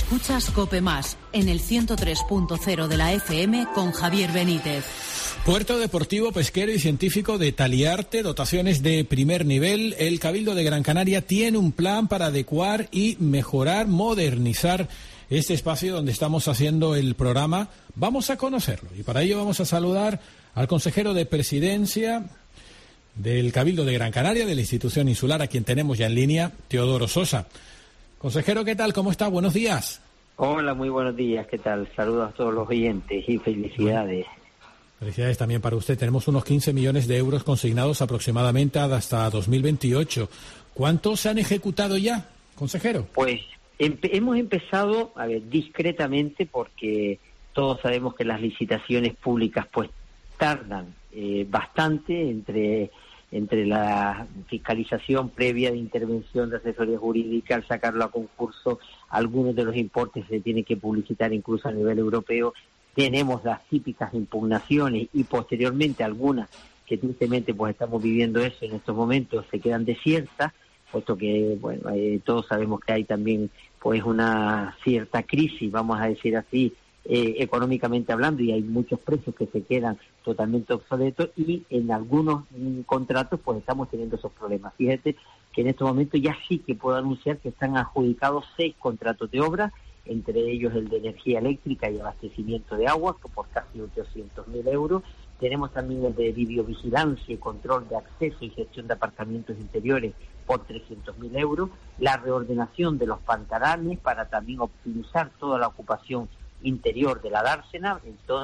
Escuchas COPE Más en el 103.0 de la FM con Javier Benítez. Puerto deportivo, pesquero y científico de Taliarte, dotaciones de primer nivel. El Cabildo de Gran Canaria tiene un plan para adecuar y mejorar, modernizar este espacio donde estamos haciendo el programa. Vamos a conocerlo y para ello vamos a saludar al consejero de Presidencia del Cabildo de Gran Canaria, de la institución insular, a quien tenemos ya en línea, Teodoro Sosa. Consejero, ¿qué tal? ¿Cómo está? Buenos días. Hola, muy buenos días. ¿Qué tal? Saludos a todos los oyentes y felicidades. Felicidades también para usted. Tenemos unos 15 millones de euros consignados aproximadamente hasta 2028. ¿Cuántos se han ejecutado ya, consejero? Pues hemos empezado, discretamente, porque todos sabemos que las licitaciones públicas pues tardan bastante entre la fiscalización previa de intervención de asesoría jurídica, al sacarlo a concurso. Algunos de los importes se tienen que publicitar incluso a nivel europeo. Tenemos las típicas impugnaciones y posteriormente algunas que tristemente pues estamos viviendo eso en estos momentos, se quedan desiertas, puesto que todos sabemos que hay también pues una cierta crisis, vamos a decir así, económicamente hablando, y hay muchos precios que se quedan totalmente obsoletos, y en algunos contratos pues estamos teniendo esos problemas. Fíjate que en estos momentos ya sí que puedo anunciar que están adjudicados 6 contratos de obra, entre ellos el de energía eléctrica y abastecimiento de agua, que por casi 800.000 euros. Tenemos también el de videovigilancia y control de acceso y gestión de aparcamientos interiores por 300.000 euros. La reordenación de los pantalanes para también optimizar toda la ocupación interior de la dársena.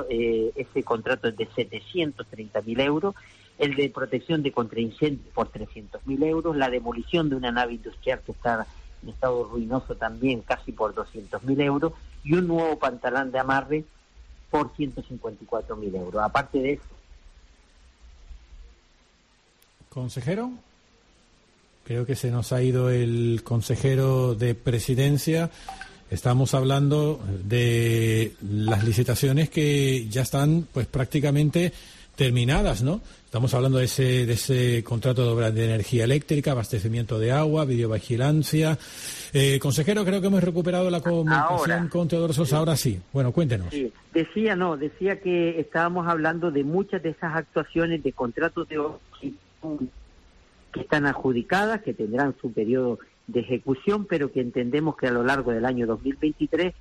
Ese contrato es de 730.000 euros. El de protección de contraincendios por 300.000 euros. La demolición de una nave industrial que está en estado ruinoso también, casi por 200.000 euros, y un nuevo pantalón de amarre por 154.000 euros. Aparte de eso... Consejero, creo que se nos ha ido el consejero de Presidencia. Estamos hablando de las licitaciones que ya están pues prácticamente terminadas, ¿no? Estamos hablando de ese contrato de obras de energía eléctrica, abastecimiento de agua, videovigilancia. Consejero, creo que hemos recuperado la comunicación con Teodoro Sosa. Sí. Ahora sí. Bueno, cuéntenos. Sí. Decía que estábamos hablando de muchas de esas actuaciones de contratos de obras que están adjudicadas, que tendrán su periodo de ejecución, pero que entendemos que a lo largo del año 2023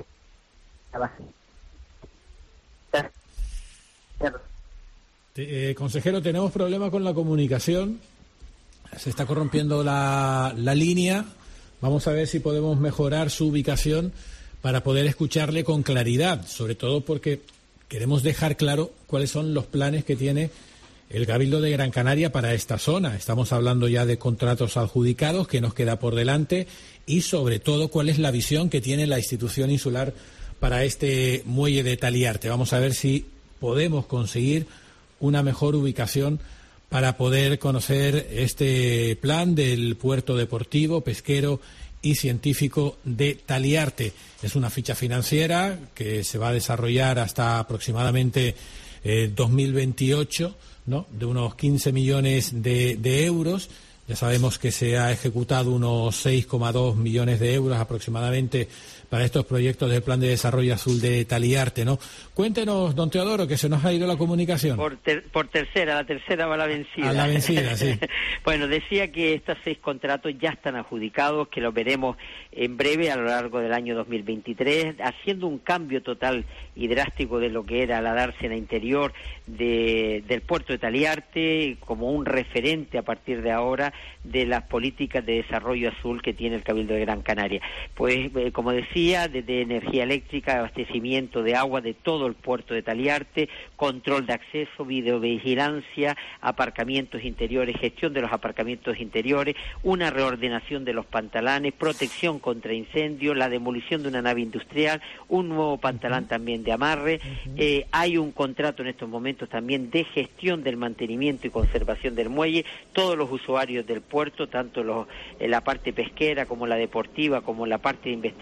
consejero, tenemos problemas con la comunicación, se está corrompiendo la línea. Vamos a ver si podemos mejorar su ubicación para poder escucharle con claridad, sobre todo porque queremos dejar claro cuáles son los planes que tiene el Cabildo de Gran Canaria para esta zona. Estamos hablando ya de contratos adjudicados que nos queda por delante y sobre todo cuál es la visión que tiene la institución insular para este muelle de Taliarte. Vamos a ver si podemos conseguir una mejor ubicación para poder conocer este plan del puerto deportivo, pesquero y científico de Taliarte. Es una ficha financiera que se va a desarrollar hasta aproximadamente 2028, ¿no? De unos 15 millones de euros. Ya sabemos que se ha ejecutado unos 6,2 millones de euros aproximadamente para estos proyectos del Plan de Desarrollo Azul de Taliarte, ¿no? Cuéntenos, don Teodoro, que se nos ha ido la comunicación. La tercera va la vencida. A la vencida, sí. Bueno, decía que estos 6 contratos ya están adjudicados, que los veremos en breve a lo largo del año 2023, haciendo un cambio total y drástico de lo que era la dársena interior del puerto de Taliarte, como un referente a partir de ahora de las políticas de desarrollo azul que tiene el Cabildo de Gran Canaria. Pues, como decía, desde energía eléctrica, abastecimiento de agua de todo el puerto de Taliarte, control de acceso, videovigilancia, aparcamientos interiores, gestión de los aparcamientos interiores, una reordenación de los pantalanes, protección contra incendios, la demolición de una nave industrial, un nuevo pantalán también de amarre. Hay un contrato en estos momentos también de gestión del mantenimiento y conservación del muelle. Todos los usuarios del puerto, tanto la parte pesquera como la deportiva, como la parte de investigación,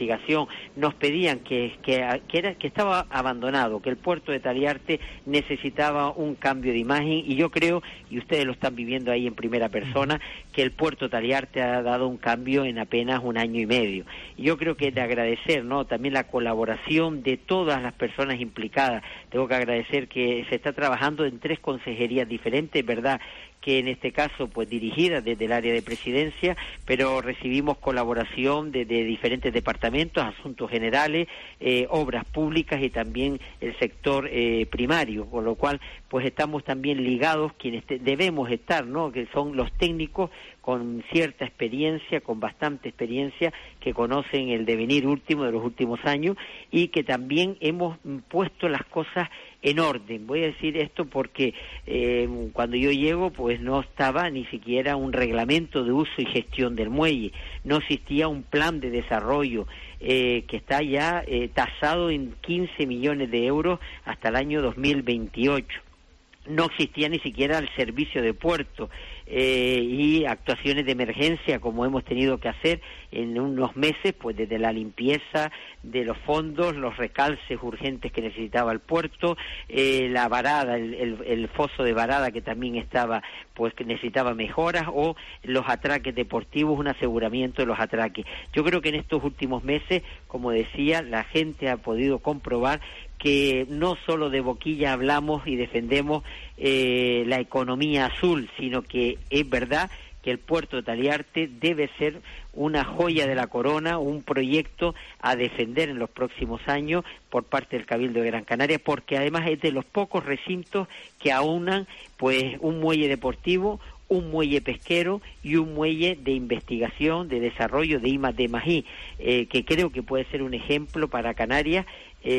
nos pedían que estaba abandonado, que el puerto de Taliarte necesitaba un cambio de imagen, y yo creo, y ustedes lo están viviendo ahí en primera persona, que el puerto de Taliarte ha dado un cambio en apenas un año y medio. Y yo creo que de agradecer, ¿no?, también la colaboración de todas las personas implicadas. Tengo que agradecer que se está trabajando en 3 consejerías diferentes, ¿verdad?, que en este caso pues dirigidas desde el área de presidencia, pero recibimos colaboración de diferentes departamentos, asuntos generales, obras públicas y también el sector primario, con lo cual pues estamos también ligados, quienes debemos estar, ¿no?, que son los técnicos con cierta experiencia, con bastante experiencia, que conocen el devenir último de los últimos años, y que también hemos puesto las cosas en orden. Voy a decir esto porque cuando yo llego pues no estaba ni siquiera un reglamento de uso y gestión del muelle, no existía un plan de desarrollo que está ya tasado en 15 millones de euros hasta el año 2028. No existía ni siquiera el servicio de puerto y actuaciones de emergencia como hemos tenido que hacer en unos meses, pues desde la limpieza de los fondos, los recalces urgentes que necesitaba el puerto, la varada, el foso de varada que también estaba, pues que necesitaba mejoras, o los atraques deportivos, un aseguramiento de los atraques. Yo creo que en estos últimos meses, como decía, la gente ha podido comprobar que no solo de boquilla hablamos y defendemos la economía azul, sino que es verdad que el puerto de Taliarte debe ser una joya de la corona, un proyecto a defender en los próximos años por parte del Cabildo de Gran Canaria, porque además es de los pocos recintos que aunan pues un muelle deportivo, un muelle pesquero y un muelle de investigación, de desarrollo de I+D+I, que creo que puede ser un ejemplo para Canarias.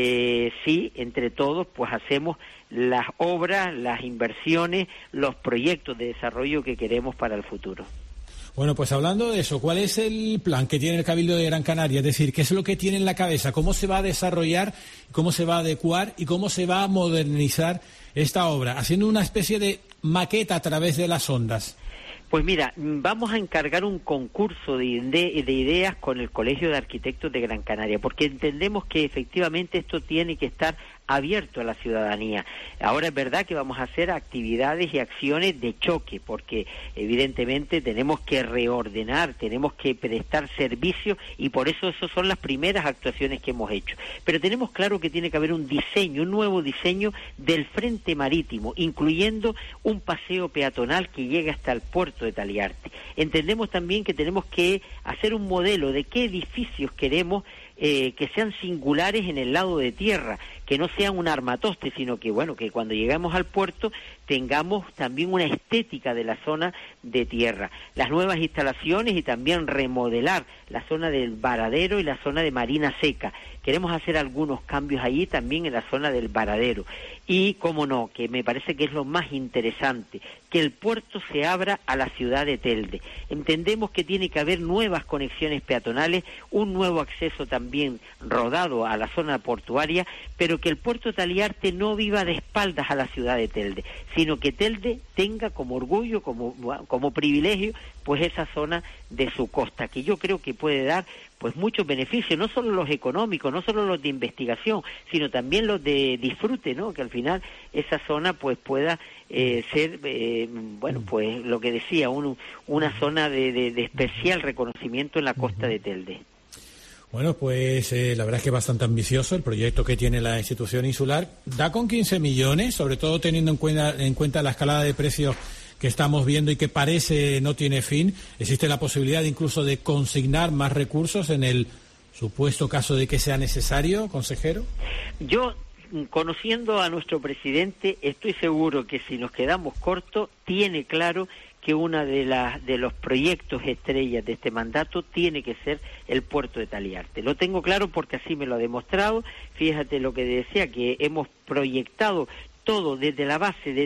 Sí, entre todos pues hacemos las obras, las inversiones, los proyectos de desarrollo que queremos para el futuro. Bueno, pues hablando de eso, ¿cuál es el plan que tiene el Cabildo de Gran Canaria? Es decir, ¿qué es lo que tiene en la cabeza? ¿Cómo se va a desarrollar, cómo se va a adecuar y cómo se va a modernizar esta obra? Haciendo una especie de maqueta a través de las ondas. Pues mira, vamos a encargar un concurso de ideas con el Colegio de Arquitectos de Gran Canaria, porque entendemos que efectivamente esto tiene que estar abierto a la ciudadanía. Ahora es verdad que vamos a hacer actividades y acciones de choque, porque evidentemente tenemos que reordenar, tenemos que prestar servicios, y por eso esas son las primeras actuaciones que hemos hecho. Pero tenemos claro que tiene que haber un diseño, un nuevo diseño del frente marítimo, incluyendo un paseo peatonal que llegue hasta el puerto de Taliarte. Entendemos también que tenemos que hacer un modelo de qué edificios queremos que sean singulares en el lado de tierra, que no sean un armatoste, sino que bueno, que cuando lleguemos al puerto tengamos también una estética de la zona de tierra, las nuevas instalaciones y también remodelar la zona del varadero y la zona de marina seca. Queremos hacer algunos cambios allí también en la zona del varadero. Y, cómo no, que me parece que es lo más interesante, que el puerto se abra a la ciudad de Telde. Entendemos que tiene que haber nuevas conexiones peatonales, un nuevo acceso también rodado a la zona portuaria, pero que el puerto de Taliarte no viva de espaldas a la ciudad de Telde, sino que Telde tenga como orgullo, como privilegio, pues esa zona de su costa, que yo creo que puede dar pues muchos beneficios, no solo los económicos, no solo los de investigación, sino también los de disfrute, ¿no? Que al final esa zona pues pueda ser, bueno, pues lo que decía, una zona de especial reconocimiento en la costa de Telde. Bueno, pues la verdad es que es bastante ambicioso el proyecto que tiene la institución insular. Da con 15 millones, sobre todo teniendo en cuenta la escalada de precios que estamos viendo y que parece no tiene fin. ¿Existe la posibilidad incluso de consignar más recursos en el supuesto caso de que sea necesario, consejero? Yo, conociendo a nuestro presidente, estoy seguro que si nos quedamos cortos, tiene claro que uno de los proyectos estrellas de este mandato tiene que ser el puerto de Taliarte. Lo tengo claro porque así me lo ha demostrado. Fíjate lo que decía, que hemos proyectado todo desde la base, desde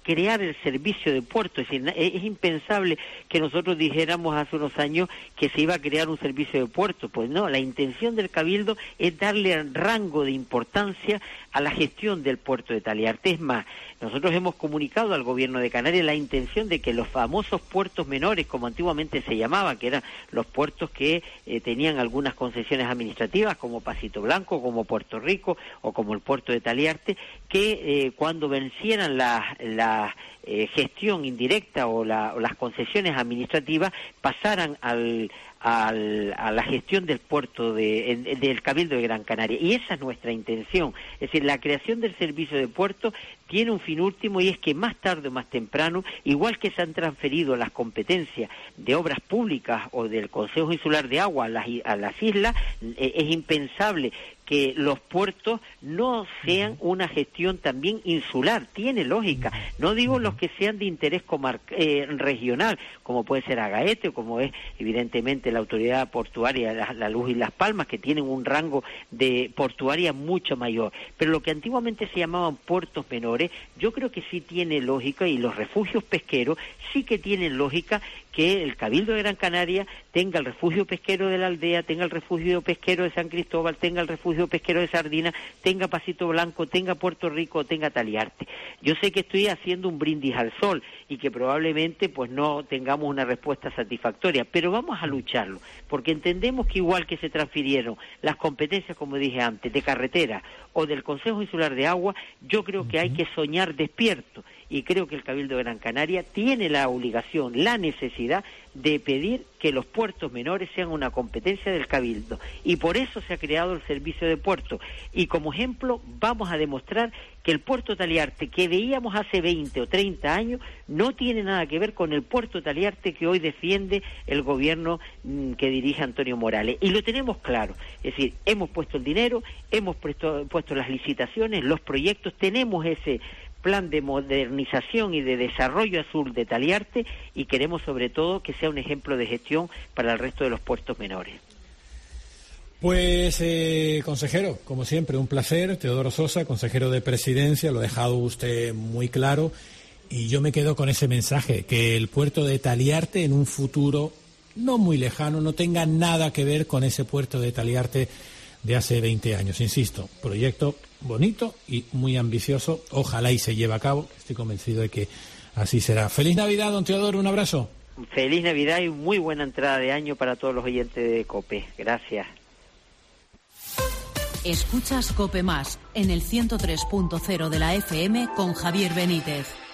crear el servicio de puerto. Es decir, es impensable que nosotros dijéramos hace unos años que se iba a crear un servicio de puerto. Pues no, la intención del Cabildo es darle rango de importancia a la gestión del puerto de Taliarte. Es más, nosotros hemos comunicado al gobierno de Canarias la intención de que los famosos puertos menores, como antiguamente se llamaban, que eran los puertos que tenían algunas concesiones administrativas, como Pasito Blanco, como Puerto Rico o como el puerto de Taliarte, que cuando vencieran la gestión indirecta o las concesiones administrativas pasaran a la gestión del puerto del Cabildo de Gran Canaria. Y esa es nuestra intención. Es decir, la creación del servicio de puerto tiene un fin último, y es que más tarde o más temprano, igual que se han transferido las competencias de obras públicas o del Consejo Insular de Agua a las islas, es impensable que los puertos no sean una gestión también insular. Tiene lógica. No digo los que sean de interés regional, como puede ser Agaete o como es evidentemente la autoridad portuaria, la Luz y Las Palmas, que tienen un rango de portuaria mucho mayor. Pero lo que antiguamente se llamaban puertos menores, yo creo que sí tiene lógica, y los refugios pesqueros sí que tienen lógica que el Cabildo de Gran Canaria tenga el refugio pesquero de la Aldea, tenga el refugio pesquero de San Cristóbal, tenga el refugio pesquero de Sardina, tenga Pasito Blanco, tenga Puerto Rico, tenga Taliarte. Yo sé que estoy haciendo un brindis al sol y que probablemente pues no tengamos una respuesta satisfactoria, pero vamos a lucharlo, porque entendemos que igual que se transfirieron las competencias, como dije antes, de carretera o del Consejo Insular de Agua, yo creo que hay que soñar despierto, y creo que el Cabildo de Gran Canaria tiene la obligación, la necesidad de pedir que los puertos menores sean una competencia del Cabildo, y por eso se ha creado el servicio de puerto. Y como ejemplo vamos a demostrar que el puerto Taliarte que veíamos hace 20 o 30 años no tiene nada que ver con el puerto Taliarte que hoy defiende el gobierno que dirige Antonio Morales, y lo tenemos claro. Es decir, hemos puesto el dinero, hemos puesto las licitaciones, los proyectos, tenemos ese plan de modernización y de desarrollo azul de Taliarte, y queremos sobre todo que sea un ejemplo de gestión para el resto de los puertos menores. Pues, consejero, como siempre, un placer. Teodoro Sosa, consejero de Presidencia, lo ha dejado usted muy claro, y yo me quedo con ese mensaje, que el puerto de Taliarte en un futuro no muy lejano no tenga nada que ver con ese puerto de Taliarte de hace 20 años. Insisto, proyecto bonito y muy ambicioso. Ojalá y se lleve a cabo. Estoy convencido de que así será. Feliz Navidad, don Teodoro. Un abrazo. Feliz Navidad y muy buena entrada de año para todos los oyentes de COPE. Gracias. Escuchas COPE Más en el 103.0 de la FM con Javier Benítez.